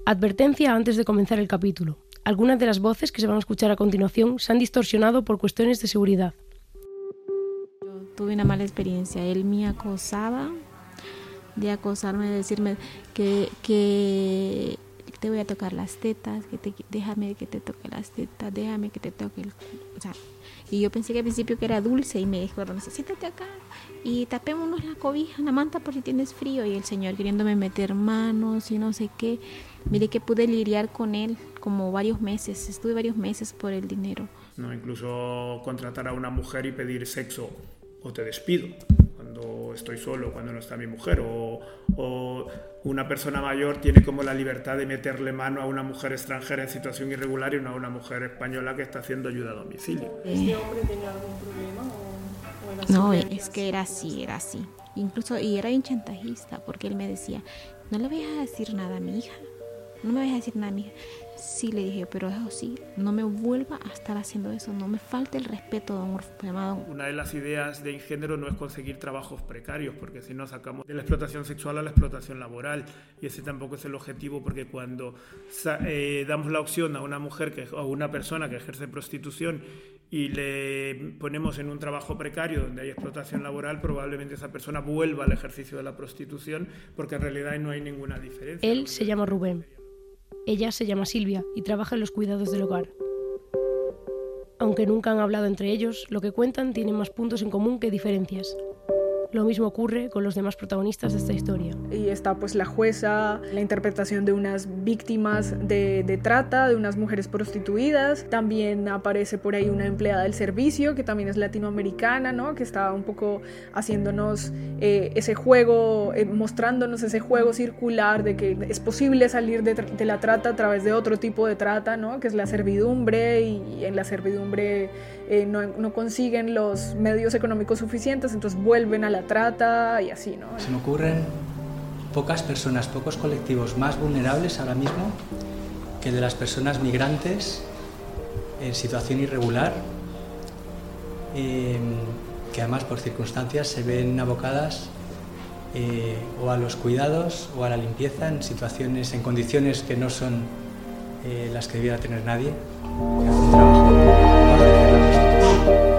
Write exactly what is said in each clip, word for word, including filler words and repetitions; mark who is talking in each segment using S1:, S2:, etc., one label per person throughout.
S1: Advertencia antes de comenzar el capítulo. Algunas de las voces que se van a escuchar a continuación se han distorsionado por cuestiones de seguridad.
S2: Yo tuve una mala experiencia. Él me acosaba, de acosarme, de decirme que, que te voy a tocar las tetas, que te, déjame que te toque las tetas, déjame que te toque el... O sea, y yo pensé que al principio que era dulce y me dijo, me dice, siéntate acá y tapémonos la cobija, la manta por si tienes frío. Y el señor queriéndome meter manos y no sé qué. Mire que pude lidiar con él como varios meses, estuve varios meses por el dinero.
S3: No, incluso contratar a una mujer y pedir sexo o te despido cuando estoy solo, cuando no está mi mujer, o, o una persona mayor tiene como la libertad de meterle mano a una mujer extranjera en situación irregular y no a una mujer española que está haciendo ayuda a domicilio.
S4: ¿Este hombre tenía algún problema o, o era
S2: No, es que era así, era así. Incluso, y era bien chantajista, porque él me decía, no le vayas a decir nada a mi hija, no me vayas a decir nada a mi hija. Sí, le dije, pero eso sí, no me vuelva a estar haciendo eso, no me falte el respeto, don Orfemado.
S3: Una de las ideas de InGénero no es conseguir trabajos precarios, porque si no sacamos de la explotación sexual a la explotación laboral, y ese tampoco es el objetivo, porque cuando eh, damos la opción a una mujer que, a una persona que ejerce prostitución y le ponemos en un trabajo precario donde hay explotación laboral, probablemente esa persona vuelva al ejercicio de la prostitución, porque en realidad no hay ninguna diferencia.
S1: Él se llama Rubén. Ella se llama Silvia y trabaja en los cuidados del hogar. Aunque nunca han hablado entre ellos, lo que cuentan tiene más puntos en común que diferencias. Lo mismo ocurre con los demás protagonistas de esta historia.
S4: Y está pues la jueza, la interpretación de unas víctimas de, de trata, de unas mujeres prostituidas. También aparece por ahí una empleada del servicio, que también es latinoamericana, ¿no? Que está un poco haciéndonos eh, ese juego, eh, mostrándonos ese juego circular de que es posible salir de, de la trata a través de otro tipo de trata, ¿no? Que es la servidumbre, y en la servidumbre eh, no, no consiguen los medios económicos suficientes, entonces vuelven a la trata y así, ¿no?
S5: Se me ocurren pocas personas, pocos colectivos más vulnerables ahora mismo que el de las personas migrantes en situación irregular, eh, que además por circunstancias se ven abocadas eh, o a los cuidados o a la limpieza en situaciones, en condiciones que no son eh, las que debiera tener nadie. Que hace un trabajo más de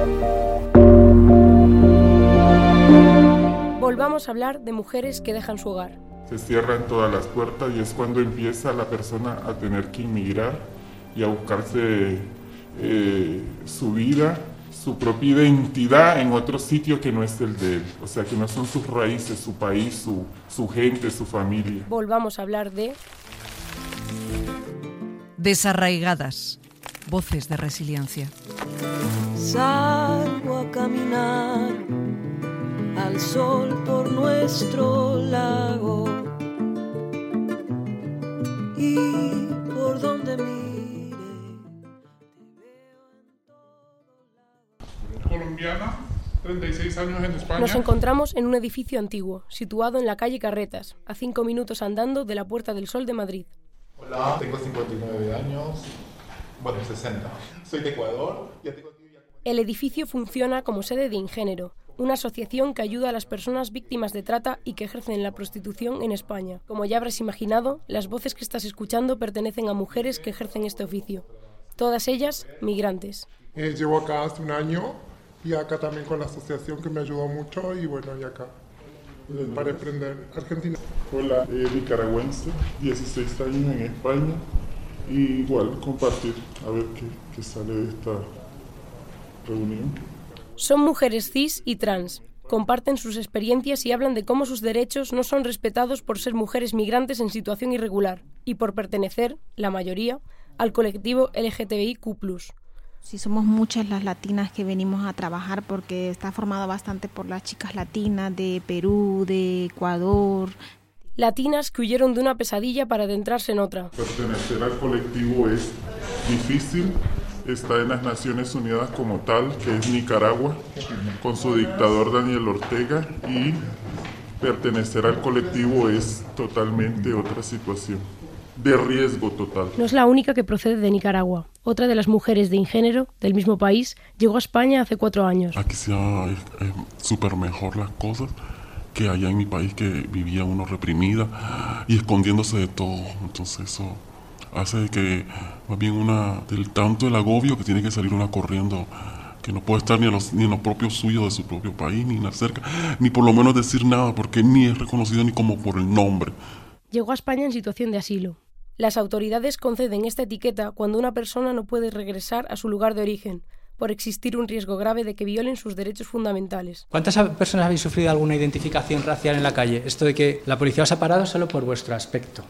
S1: Volvamos a hablar de mujeres que dejan su hogar.
S6: Se cierran todas las puertas y es cuando empieza la persona a tener que inmigrar y a buscarse eh, su vida, su propia identidad en otro sitio que no es el de él. O sea, que no son sus raíces, su país, su, su gente, su familia.
S1: Volvamos a hablar de...
S7: Desarraigadas. Voces de resiliencia.
S8: Salgo a caminar al sol por nuestro lago y por donde mire te veo en todo lado.
S6: Colombiana, treinta y seis años en España.
S1: Nos encontramos en un edificio antiguo, situado en la calle Carretas, a cinco minutos andando de la Puerta del Sol de Madrid.
S9: Hola, tengo cincuenta y nueve años, bueno, sesenta. Soy de Ecuador. Ya tengo...
S1: El edificio funciona como sede de InGénero, una asociación que ayuda a las personas víctimas de trata y que ejercen la prostitución en España. Como ya habrás imaginado, las voces que estás escuchando pertenecen a mujeres que ejercen este oficio. Todas ellas, migrantes.
S10: Eh, llevo acá hace un año y acá también con la asociación que me ayudó mucho y bueno, y acá para emprender Argentina.
S6: Hola, eh, nicaragüense, dieciséis años en España y igual compartir, a ver qué, qué sale de esta reunión.
S1: Son mujeres cis y trans. Comparten sus experiencias y hablan de cómo sus derechos no son respetados por ser mujeres migrantes en situación irregular y por pertenecer, la mayoría, al colectivo L G T B I Q plus.
S2: Sí, somos muchas las latinas que venimos a trabajar porque está formado bastante por las chicas latinas de Perú, de Ecuador.
S1: Latinas que huyeron de una pesadilla para adentrarse en otra.
S6: Pertenecer al colectivo es difícil. Está en las Naciones Unidas como tal, que es Nicaragua, con su dictador Daniel Ortega, y pertenecer al colectivo es totalmente otra situación, de riesgo total.
S1: No es la única que procede de Nicaragua. Otra de las mujeres de InGénero, del mismo país, llegó a España hace cuatro años.
S6: Aquí se va súper mejor las cosas, que que allá en mi país que vivía uno reprimida y escondiéndose de todo. Entonces eso hace que más bien una, del tanto el agobio que tiene que salir una corriendo, que no puede estar ni, a los, ni en los propios suyos de su propio país, ni en cerca, ni por lo menos decir nada, porque ni es reconocido ni como por el nombre.
S1: Llegó a España en situación de asilo. Las autoridades conceden esta etiqueta cuando una persona no puede regresar a su lugar de origen, por existir un riesgo grave de que violen sus derechos fundamentales.
S5: ¿Cuántas personas habéis sufrido alguna identificación racial en la calle? Esto de que la policía os ha parado solo por vuestro aspecto.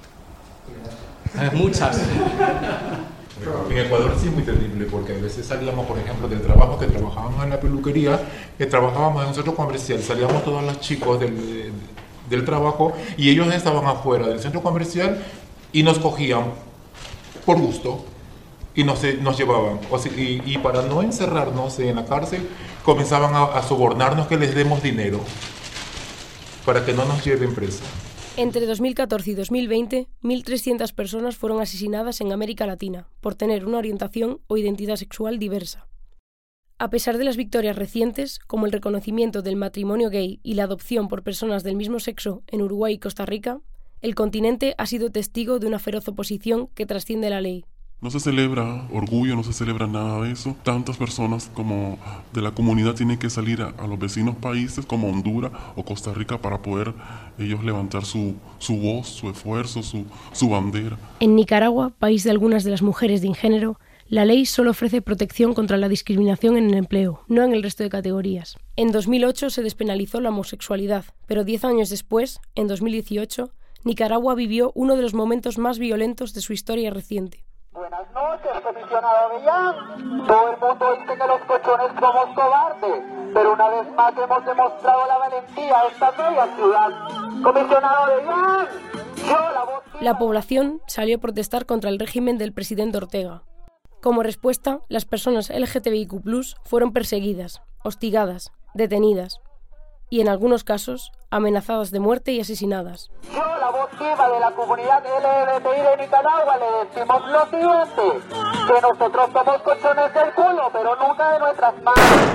S5: Muchas.
S9: En Ecuador sí es muy terrible, porque a veces salíamos, por ejemplo, del trabajo que trabajábamos en la peluquería, que trabajábamos en un centro comercial, salíamos todos los chicos del, del trabajo y ellos estaban afuera del centro comercial y nos cogían por gusto y nos, nos llevaban. O sea, y, y para no encerrarnos en la cárcel, comenzaban a, a sobornarnos que les demos dinero para que no nos lleven presa.
S1: Entre dos mil catorce y dos mil veinte, mil trescientas personas fueron asesinadas en América Latina por tener una orientación o identidad sexual diversa. A pesar de las victorias recientes, como el reconocimiento del matrimonio gay y la adopción por personas del mismo sexo en Uruguay y Costa Rica, el continente ha sido testigo de una feroz oposición que trasciende la ley.
S6: No se celebra orgullo, no se celebra nada de eso. Tantas personas como de la comunidad tienen que salir a, a los vecinos países como Honduras o Costa Rica para poder ellos levantar su, su voz, su esfuerzo, su, su bandera.
S1: En Nicaragua, país de algunas de las mujeres de Ingénero, la ley solo ofrece protección contra la discriminación en el empleo, no en el resto de categorías. En dos mil ocho se despenalizó la homosexualidad, pero diez años después, en dos mil dieciocho, Nicaragua vivió uno de los momentos más violentos de su historia reciente.
S11: Buenas noches, comisionado Avellán. Todo el mundo dice que los cochones somos cobardes, pero una vez más hemos demostrado la valentía de esta bella ciudad. Comisionado Avellán, yo la voz...
S1: La población salió a protestar contra el régimen del presidente Ortega. Como respuesta, las personas L G T B I Q plus, fueron perseguidas, hostigadas, detenidas y, en algunos casos, amenazadas de muerte y asesinadas.
S11: Yo, la voz viva de la comunidad L G B T I de Nicaragua, le decimos lo siguiente, que nosotros somos cochones del culo, pero nunca de nuestras manos.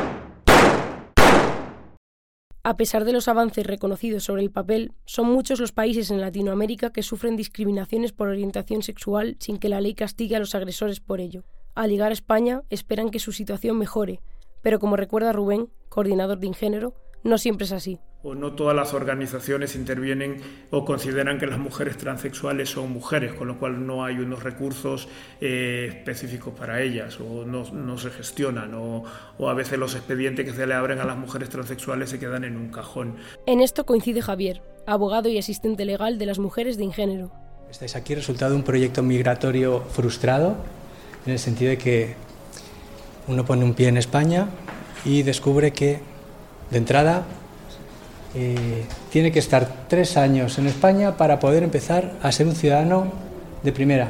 S1: A pesar de los avances reconocidos sobre el papel, son muchos los países en Latinoamérica que sufren discriminaciones por orientación sexual sin que la ley castigue a los agresores por ello. Al llegar a España, esperan que su situación mejore, pero como recuerda Rubén, coordinador de Ingénero, no siempre es así.
S3: O no todas las organizaciones intervienen o consideran que las mujeres transexuales son mujeres, con lo cual no hay unos recursos eh, específicos para ellas, o no, no se gestionan, o, o a veces los expedientes que se le abren a las mujeres transexuales se quedan en un cajón.
S1: En esto coincide Javier, abogado y asistente legal de las mujeres de Ingénero.
S5: Estáis aquí resultado de un proyecto migratorio frustrado, en el sentido de que uno pone un pie en España y descubre que, de entrada, eh, tiene que estar tres años en España para poder empezar a ser un ciudadano de primera.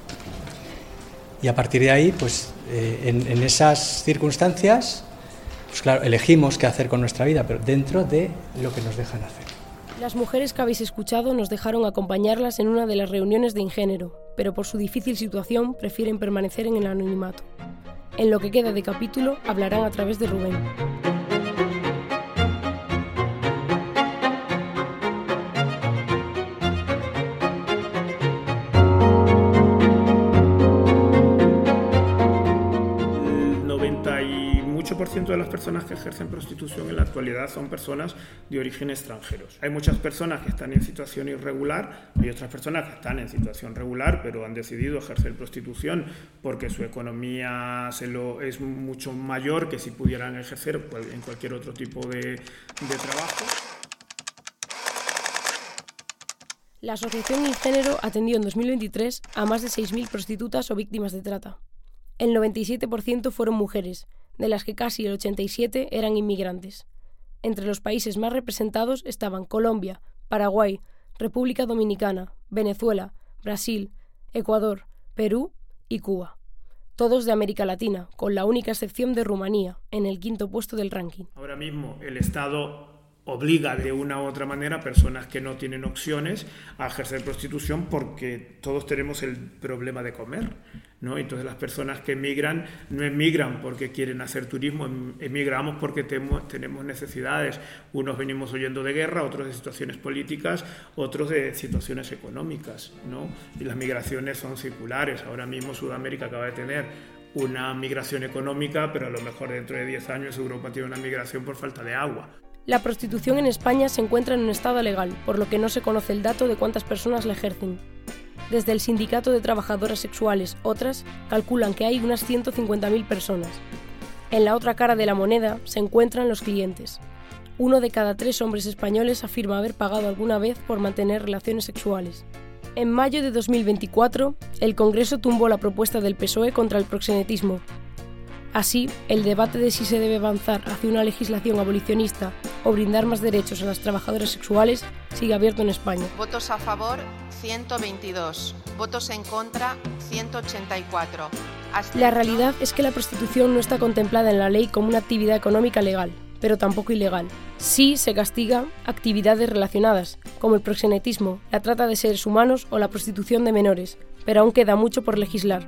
S5: Y a partir de ahí, pues, eh, en, en esas circunstancias, pues claro, elegimos qué hacer con nuestra vida, pero dentro de lo que nos dejan hacer.
S1: Las mujeres que habéis escuchado nos dejaron acompañarlas en una de las reuniones de Ingénero, pero por su difícil situación prefieren permanecer en el anonimato. En lo que queda de capítulo hablarán a través de Rubén.
S3: ocho por ciento de las personas que ejercen prostitución en la actualidad son personas de origen extranjeros. Hay muchas personas que están en situación irregular, hay otras personas que están en situación regular, pero han decidido ejercer prostitución porque su economía se lo, es mucho mayor que si pudieran ejercer en cualquier otro tipo de, de trabajo.
S1: La Asociación Ingénero atendió en dos mil veintitrés a más de seis mil prostitutas o víctimas de trata. El noventa y siete por ciento fueron mujeres, de las que casi el ochenta y siete por ciento eran inmigrantes. Entre los países más representados estaban Colombia, Paraguay, República Dominicana, Venezuela, Brasil, Ecuador, Perú y Cuba. Todos de América Latina, con la única excepción de Rumanía, en el quinto puesto del ranking.
S3: Ahora mismo el Estado obliga de una u otra manera a personas que no tienen opciones a ejercer prostitución, porque todos tenemos el problema de comer, ¿no? Entonces las personas que emigran no emigran porque quieren hacer turismo, emigramos porque tenemos, tenemos necesidades. Unos venimos huyendo de guerra, otros de situaciones políticas, otros de situaciones económicas, ¿no? Y las migraciones son circulares. Ahora mismo Sudamérica acaba de tener una migración económica, pero a lo mejor dentro de diez años Europa tiene una migración por falta de agua.
S1: La prostitución en España se encuentra en un estado legal, por lo que no se conoce el dato de cuántas personas la ejercen. Desde el Sindicato de Trabajadoras Sexuales, otras, calculan que hay unas ciento cincuenta mil personas. En la otra cara de la moneda se encuentran los clientes. Uno de cada tres hombres españoles afirma haber pagado alguna vez por mantener relaciones sexuales. En mayo de dos mil veinticuatro, el Congreso tumbó la propuesta del P S O E contra el proxenetismo. Así, el debate de si se debe avanzar hacia una legislación abolicionista o brindar más derechos a las trabajadoras sexuales sigue abierto en España.
S12: Votos a favor, ciento veintidós. Votos en contra, ciento ochenta y cuatro. Hasta
S1: la realidad es que la prostitución no está contemplada en la ley como una actividad económica legal, pero tampoco ilegal. Sí se castiga actividades relacionadas, como el proxenetismo, la trata de seres humanos o la prostitución de menores, pero aún queda mucho por legislar.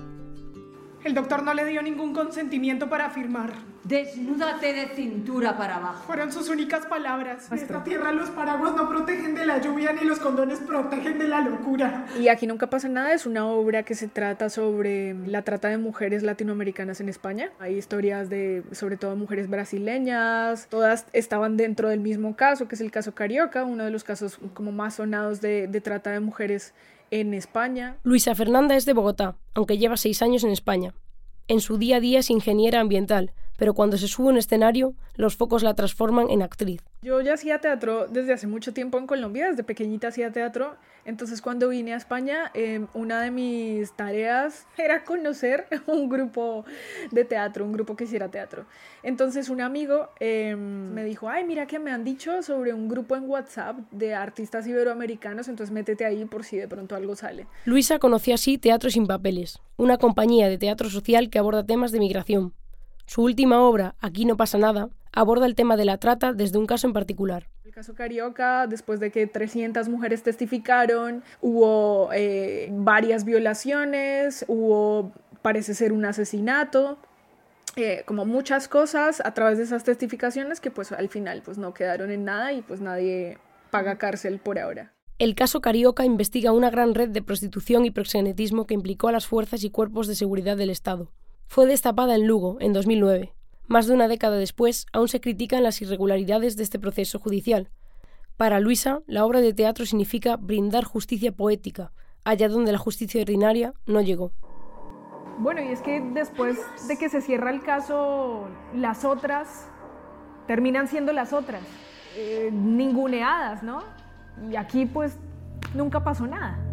S13: El doctor no le dio ningún consentimiento para firmar.
S14: Desnúdate de cintura para abajo.
S13: Fueron sus únicas palabras. En esta tierra los paraguas no protegen de la lluvia ni los condones protegen de la locura.
S4: Y Aquí nunca pasa nada es una obra que se trata sobre la trata de mujeres latinoamericanas en España. Hay historias de, sobre todo, mujeres brasileñas. Todas estaban dentro del mismo caso, que es el caso Carioca, uno de los casos como más sonados de, de trata de mujeres en España.
S1: Luisa Fernanda es de Bogotá, aunque lleva seis años en España. En su día a día es ingeniera ambiental, pero cuando se sube a un escenario, los focos la transforman en actriz.
S4: Yo ya hacía teatro desde hace mucho tiempo en Colombia, desde pequeñita hacía teatro. Entonces cuando vine a España, eh, una de mis tareas era conocer un grupo de teatro, un grupo que hiciera teatro. Entonces un amigo eh, me dijo, ay, mira que me han dicho sobre un grupo en WhatsApp de artistas iberoamericanos, entonces métete ahí por si de pronto algo sale.
S1: Luisa conoció así Teatro Sin Papeles, una compañía de teatro social que aborda temas de migración. Su última obra, Aquí no pasa nada, aborda el tema de la trata desde un caso en particular.
S4: El caso Carioca, después de que trescientas mujeres testificaron, hubo eh, varias violaciones, hubo, parece ser, un asesinato, eh, como muchas cosas a través de esas testificaciones que pues al final pues no quedaron en nada y pues nadie paga cárcel por ahora.
S1: El caso Carioca investiga una gran red de prostitución y proxenetismo que implicó a las fuerzas y cuerpos de seguridad del Estado. Fue destapada en Lugo, en dos mil nueve. Más de una década después, aún se critican las irregularidades de este proceso judicial. Para Luisa, la obra de teatro significa brindar justicia poética, allá donde la justicia ordinaria no llegó.
S4: Bueno, y es que después de que se cierra el caso, las otras terminan siendo las otras, eh, ninguneadas, ¿no? Y aquí, pues, nunca pasó nada.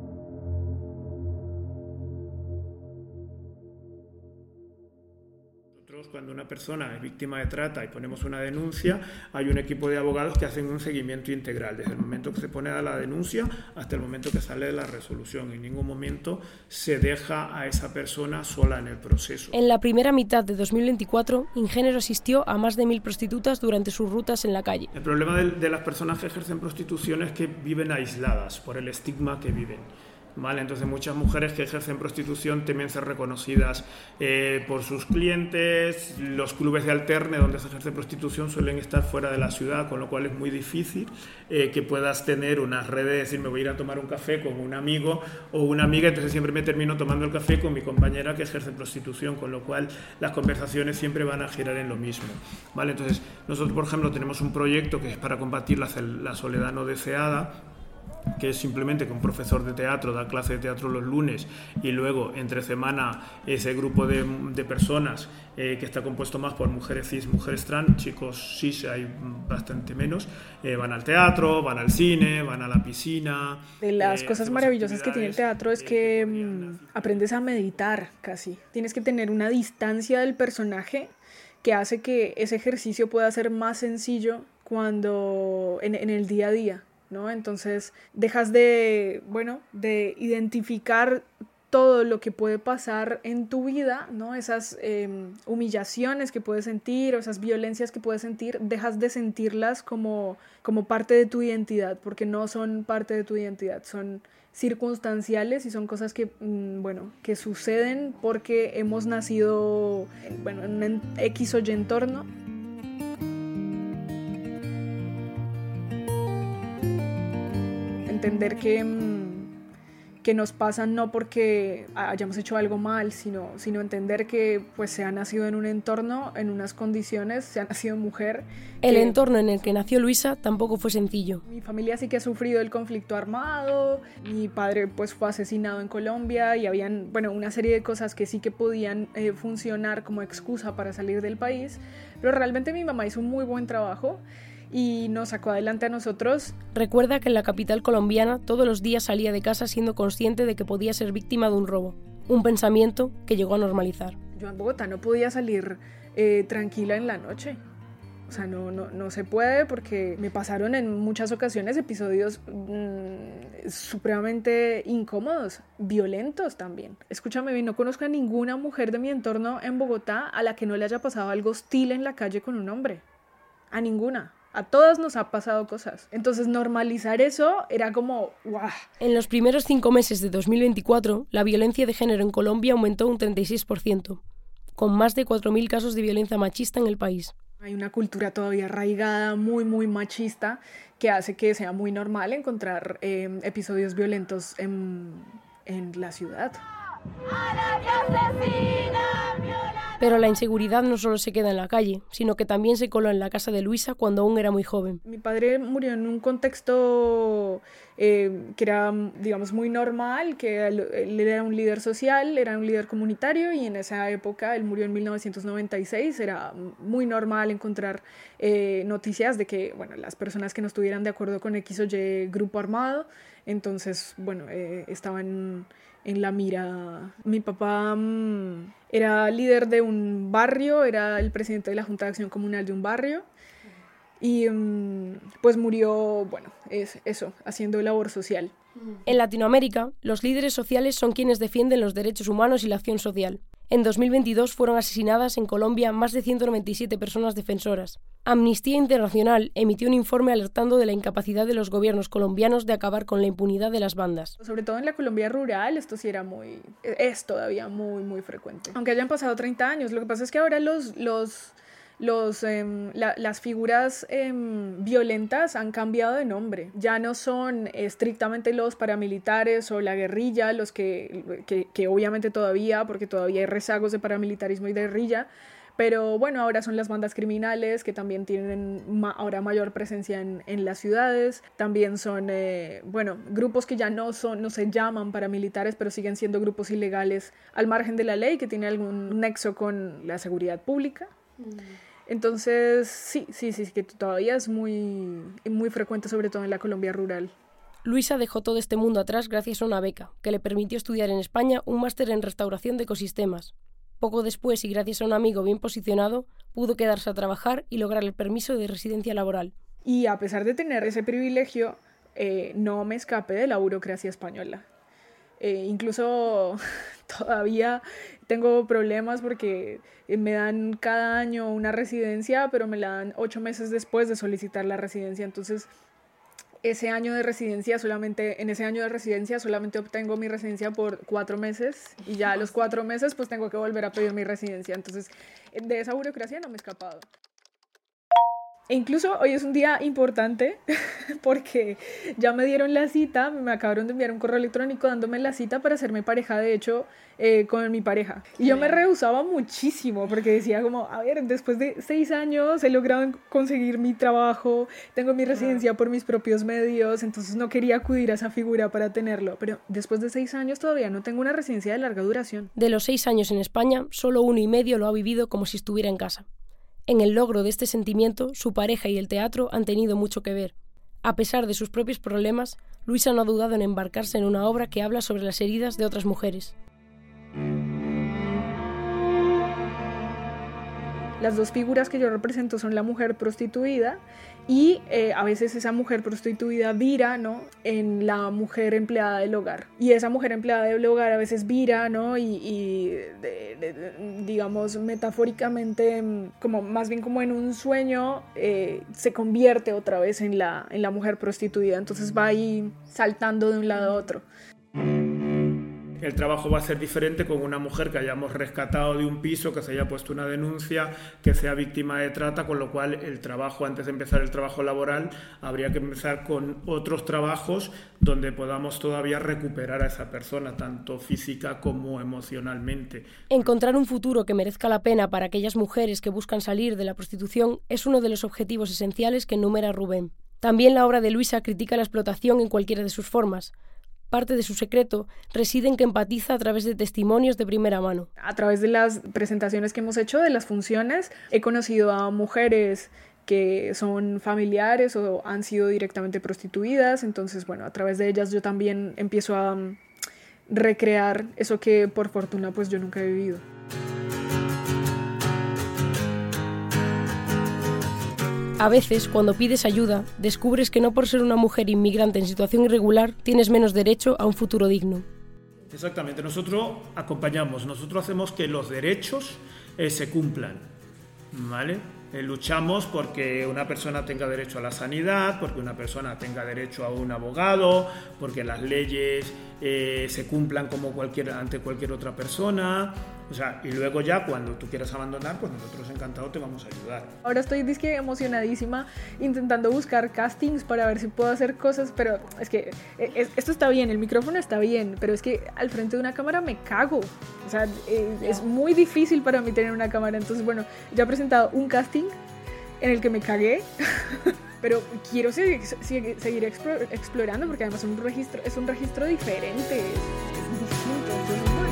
S3: Cuando una persona es víctima de trata y ponemos una denuncia, hay un equipo de abogados que hacen un seguimiento integral, desde el momento que se pone a la denuncia hasta el momento que sale de la resolución. En ningún momento se deja a esa persona sola en el proceso.
S1: En la primera mitad de dos mil veinticuatro, Ingénero asistió a más de mil prostitutas durante sus rutas en la calle.
S3: El problema de, de las personas que ejercen prostitución es que viven aisladas por el estigma que viven. ¿Vale? Entonces muchas mujeres que ejercen prostitución temen ser reconocidas eh, por sus clientes. Los clubes de alterne donde se ejerce prostitución suelen estar fuera de la ciudad, con lo cual es muy difícil eh, que puedas tener unas redes de decir me voy a ir a tomar un café con un amigo o una amiga, entonces siempre me termino tomando el café con mi compañera que ejerce prostitución, con lo cual las conversaciones siempre van a girar en lo mismo, ¿vale? Entonces nosotros, por ejemplo, tenemos un proyecto que es para combatir la, la soledad no deseada, que es simplemente que un profesor de teatro da clase de teatro los lunes y luego entre semana ese grupo de, de personas eh, que está compuesto más por mujeres cis, mujeres trans, chicos cis hay bastante menos, eh, van al teatro, van al cine, van a la piscina.
S4: De las eh, cosas maravillosas que tiene el teatro es que eh, mmm, aprendes a meditar casi. Tienes que tener una distancia del personaje que hace que ese ejercicio pueda ser más sencillo cuando en, en el día a día, ¿no? Entonces dejas de, bueno, de identificar todo lo que puede pasar en tu vida, ¿no? Esas eh, humillaciones que puedes sentir o esas violencias que puedes sentir, dejas de sentirlas como, como parte de tu identidad, porque no son parte de tu identidad, son circunstanciales y son cosas que, mmm, bueno, que suceden porque hemos nacido, bueno, en un X o Y entorno. Entender que, que nos pasan no porque hayamos hecho algo mal, sino, sino entender que pues, se ha nacido en un entorno, en unas condiciones, se ha nacido mujer.
S1: El
S4: que,
S1: entorno en el que nació Luisa tampoco fue sencillo.
S4: Mi familia sí que ha sufrido el conflicto armado, mi padre pues, fue asesinado en Colombia y habían bueno, una serie de cosas que sí que podían eh, funcionar como excusa para salir del país, pero realmente mi mamá hizo un muy buen trabajo y nos sacó adelante a nosotros.
S1: Recuerda que en la capital colombiana todos los días salía de casa siendo consciente de que podía ser víctima de un robo, un pensamiento que llegó a normalizar.
S4: Yo en Bogotá no podía salir eh, tranquila en la noche. O sea, no, no, no se puede porque me pasaron en muchas ocasiones episodios mmm, supremamente incómodos, violentos también. Escúchame bien, no conozco a ninguna mujer de mi entorno en Bogotá a la que no le haya pasado algo hostil en la calle con un hombre. A ninguna. A todas nos ha pasado cosas. Entonces normalizar eso era como ¡guau!
S1: En los primeros cinco meses de dos mil veinticuatro, la violencia de género en Colombia aumentó un treinta y seis por ciento, con más de cuatro mil casos de violencia machista en el país.
S4: Hay una cultura todavía arraigada, muy, muy machista, que hace que sea muy normal encontrar eh, episodios violentos en, en la ciudad.
S1: Pero la inseguridad no solo se queda en la calle, sino que también se coló en la casa de Luisa cuando aún era muy joven.
S4: Mi padre murió en un contexto eh, que era, digamos, muy normal, que él, él era un líder social, era un líder comunitario y en esa época, él murió en mil novecientos noventa y seis, era muy normal encontrar eh, noticias de que, bueno, las personas que no estuvieran de acuerdo con X o Y grupo armado, entonces, bueno, eh, estaban en la mira. Mi papá mmm, era líder de un barrio, era el presidente de la Junta de Acción Comunal de un barrio y mmm, pues murió, bueno, es eso, haciendo labor social.
S1: En Latinoamérica, los líderes sociales son quienes defienden los derechos humanos y la acción social. En dos mil veintidós fueron asesinadas en Colombia más de ciento noventa y siete personas defensoras. Amnistía Internacional emitió un informe alertando de la incapacidad de los gobiernos colombianos de acabar con la impunidad de las bandas.
S4: Sobre todo en la Colombia rural, esto sí era muy, es todavía muy, muy frecuente. Aunque hayan pasado treinta años, lo que pasa es que ahora los... los Los, eh, la, las figuras eh, violentas han cambiado de nombre. Ya no son estrictamente los paramilitares o la guerrilla, los que, que, que obviamente todavía, porque todavía hay rezagos de paramilitarismo y de guerrilla, pero bueno, ahora son las bandas criminales que también tienen ma ahora mayor presencia en, en las ciudades. También son, eh, bueno, grupos que ya no, son, no se llaman paramilitares, pero siguen siendo grupos ilegales al margen de la ley, que tienen algún nexo con la seguridad pública. Entonces, sí, sí, sí, que todavía es muy, muy frecuente, sobre todo en la Colombia rural.
S1: Luisa dejó todo este mundo atrás gracias a una beca, que le permitió estudiar en España un máster en restauración de ecosistemas. Poco después, y gracias a un amigo bien posicionado, pudo quedarse a trabajar y lograr el permiso de residencia laboral.
S4: Y a pesar de tener ese privilegio, eh, no me escapé de la burocracia española. Eh, incluso todavía tengo problemas porque me dan cada año una residencia, pero me la dan ocho meses después de solicitar la residencia. Entonces, ese año de residencia solamente, en ese año de residencia solamente obtengo mi residencia por cuatro meses y ya a los cuatro meses pues tengo que volver a pedir mi residencia. Entonces, de esa burocracia no me he escapado. E incluso hoy es un día importante porque ya me dieron la cita, me acabaron de enviar un correo electrónico dándome la cita para hacerme pareja, de hecho, eh, con mi pareja. Y yo me rehusaba muchísimo porque decía como, a ver, después de seis años he logrado conseguir mi trabajo, tengo mi residencia por mis propios medios, entonces no quería acudir a esa figura para tenerlo. Pero después de seis años todavía no tengo una residencia de larga duración.
S1: De los seis años en España, solo uno y medio lo ha vivido como si estuviera en casa. En el logro de este sentimiento, su pareja y el teatro han tenido mucho que ver. A pesar de sus propios problemas, Luisa no ha dudado en embarcarse en una obra que habla sobre las heridas de otras mujeres.
S4: Las dos figuras que yo represento son la mujer prostituida y eh, a veces esa mujer prostituida vira, ¿no?, en la mujer empleada del hogar. Y esa mujer empleada del hogar a veces vira, ¿no?, y, y de, de, de, digamos metafóricamente, como más bien como en un sueño, eh, se convierte otra vez en la, en la mujer prostituida. Entonces va ahí saltando de un lado a otro.
S3: El trabajo va a ser diferente con una mujer que hayamos rescatado de un piso, que se haya puesto una denuncia, que sea víctima de trata, con lo cual el trabajo, antes de empezar el trabajo laboral, habría que empezar con otros trabajos donde podamos todavía recuperar a esa persona, tanto física como emocionalmente.
S1: Encontrar un futuro que merezca la pena para aquellas mujeres que buscan salir de la prostitución es uno de los objetivos esenciales que enumera Rubén. También la obra de Luisa critica la explotación en cualquiera de sus formas. Parte de su secreto reside en que empatiza a través de testimonios de primera mano.
S4: A través de las presentaciones que hemos hecho de las funciones, he conocido a mujeres que son familiares o han sido directamente prostituidas. Entonces, bueno, a través de ellas yo también empiezo a um, recrear eso que por fortuna pues yo nunca he vivido.
S1: A veces, cuando pides ayuda, descubres que no por ser una mujer inmigrante en situación irregular tienes menos derecho a un futuro digno.
S3: Exactamente, nosotros acompañamos, nosotros hacemos que los derechos eh, se cumplan, ¿vale? Eh, luchamos porque una persona tenga derecho a la sanidad, porque una persona tenga derecho a un abogado, porque las leyes eh, se cumplan como cualquier, ante cualquier otra persona. O sea, y luego ya cuando tú quieras abandonar, pues nosotros encantados te vamos a ayudar.
S4: Ahora estoy disque emocionadísima intentando buscar castings para ver si puedo hacer cosas, pero es que es, esto está bien, el micrófono está bien, pero es que al frente de una cámara me cago. O sea, es, es muy difícil para mí tener una cámara. Entonces, bueno, ya he presentado un casting en el que me cagué, pero quiero seguir, seguir, seguir explorando porque además es un registro, es un registro diferente, es, es distinto. Entonces, bueno.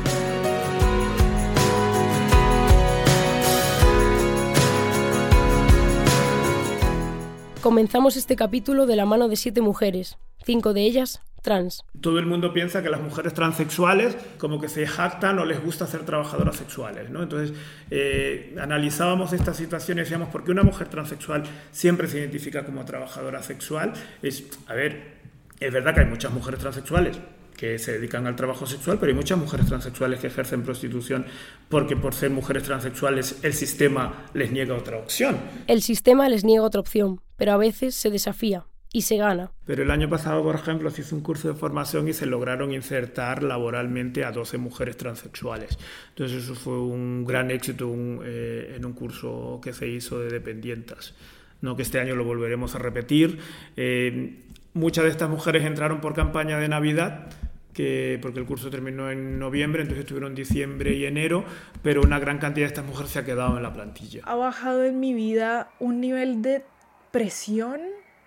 S1: Comenzamos este capítulo de la mano de siete mujeres, cinco de ellas trans.
S3: Todo el mundo piensa que las mujeres transexuales como que se jactan o les gusta ser trabajadoras sexuales, ¿no? Entonces eh, analizábamos esta situación y decíamos, ¿por qué una mujer transexual siempre se identifica como trabajadora sexual? Es, a ver, es verdad que hay muchas mujeres transexuales que se dedican al trabajo sexual, pero hay muchas mujeres transexuales que ejercen prostitución porque por ser mujeres transexuales el sistema les niega otra opción.
S1: El sistema les niega otra opción, pero a veces se desafía y se gana.
S3: Pero el año pasado, por ejemplo, se hizo un curso de formación y se lograron insertar laboralmente a doce mujeres transexuales. Entonces eso fue un gran éxito un, eh, en un curso que se hizo de dependientas, ¿no? Que este año lo volveremos a repetir. Eh, muchas de estas mujeres entraron por campaña de Navidad, que, porque el curso terminó en noviembre, entonces estuvieron diciembre y enero, pero una gran cantidad de estas mujeres se ha quedado en la plantilla.
S4: Ha bajado en mi vida un nivel de presión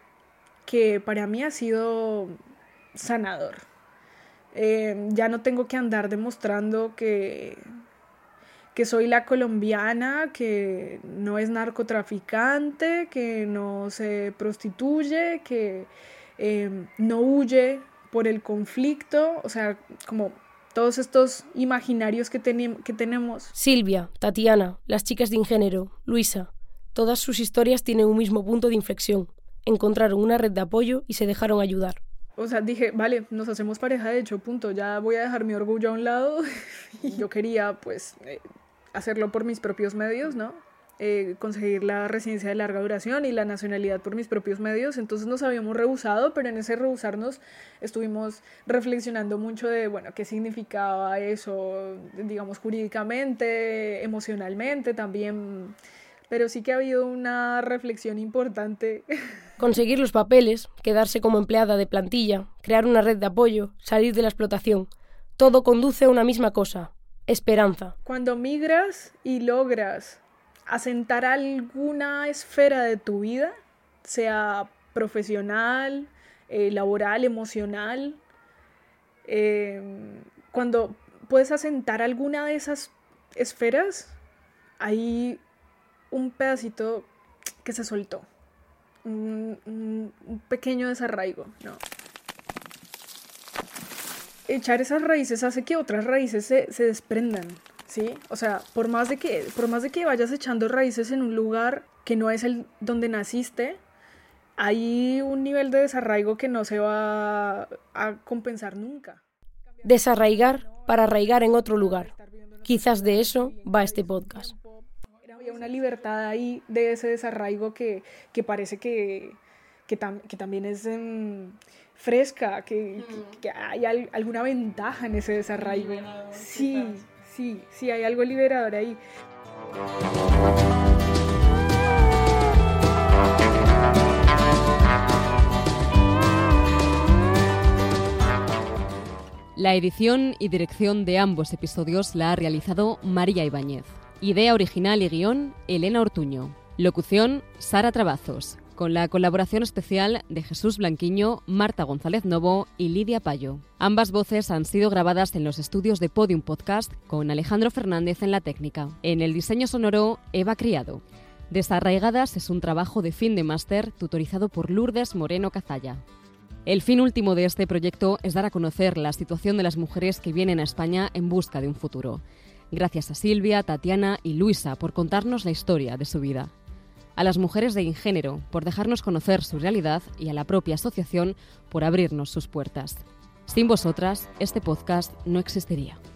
S4: que para mí ha sido sanador. Eh, ya no tengo que andar demostrando que, que soy la colombiana, que no es narcotraficante, que no se prostituye, que eh, no huye por el conflicto, o sea, como todos estos imaginarios que, ten- que tenemos.
S1: Silvia, Tatiana, las chicas de Ingénero, Luisa, todas sus historias tienen un mismo punto de inflexión. Encontraron una red de apoyo y se dejaron ayudar.
S4: O sea, dije, vale, nos hacemos pareja de hecho, punto, ya voy a dejar mi orgullo a un lado y yo quería, pues, eh, hacerlo por mis propios medios, ¿no? Eh, conseguir la residencia de larga duración y la nacionalidad por mis propios medios. Entonces nos habíamos rehusado, pero en ese rehusarnos estuvimos reflexionando mucho de, bueno, qué significaba eso, digamos, jurídicamente, emocionalmente también, pero sí que ha habido una reflexión importante.
S1: Conseguir los papeles, quedarse como empleada de plantilla, crear una red de apoyo, salir de la explotación, todo conduce a una misma cosa, esperanza.
S4: Cuando migras y logras asentar alguna esfera de tu vida, sea profesional, eh, laboral, emocional, eh, cuando puedes asentar alguna de esas esferas, hay un pedacito que se soltó, un, un, un pequeño desarraigo, ¿no? Echar esas raíces hace que otras raíces se, se desprendan, ¿sí? O sea, por más de que, por más de que vayas echando raíces en un lugar que no es el donde naciste, hay un nivel de desarraigo que no se va a compensar nunca.
S1: Desarraigar para arraigar en otro lugar. Quizás de eso va este podcast.
S4: Había una libertad ahí de ese desarraigo que, que parece que, que, tam, que también es um, fresca, que, que, que hay al, alguna ventaja en ese desarraigo. Sí, sí, sí, hay algo liberador ahí.
S15: La edición y dirección de ambos episodios la ha realizado María Ibáñez. Idea original y guión, Elena Ortuño. Locución, Sara Trabazos. Con la colaboración especial de Jesús Blanquiño, Marta González Novo y Lidia Payo. Ambas voces han sido grabadas en los estudios de Podium Podcast con Alejandro Fernández en la técnica. En el diseño sonoro, Eva Criado. Desarraigadas es un trabajo de fin de máster tutorizado por Lourdes Moreno Cazalla. El fin último de este proyecto es dar a conocer la situación de las mujeres que vienen a España en busca de un futuro. Gracias a Silvia, Tatiana y Luisa por contarnos la historia de su vida. A las mujeres de Ingénero por dejarnos conocer su realidad y a la propia asociación por abrirnos sus puertas. Sin vosotras, este podcast no existiría.